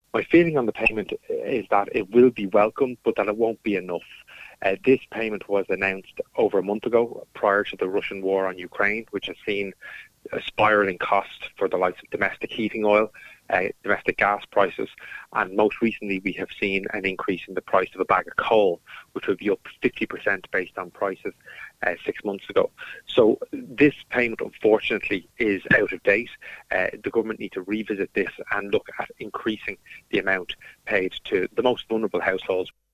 My feeling on the payment is that it will be welcomed, but that it won't be enough. This payment was announced over a month ago, prior to the Russian war on Ukraine, which has seen a spiralling cost for the likes of domestic heating oil, domestic gas prices, and most recently we have seen an increase in the price of a bag of coal, which would be up 50% based on prices 6 months ago. So this payment, unfortunately, is out of date. The government need to revisit this and look at increasing the amount paid to the most vulnerable households.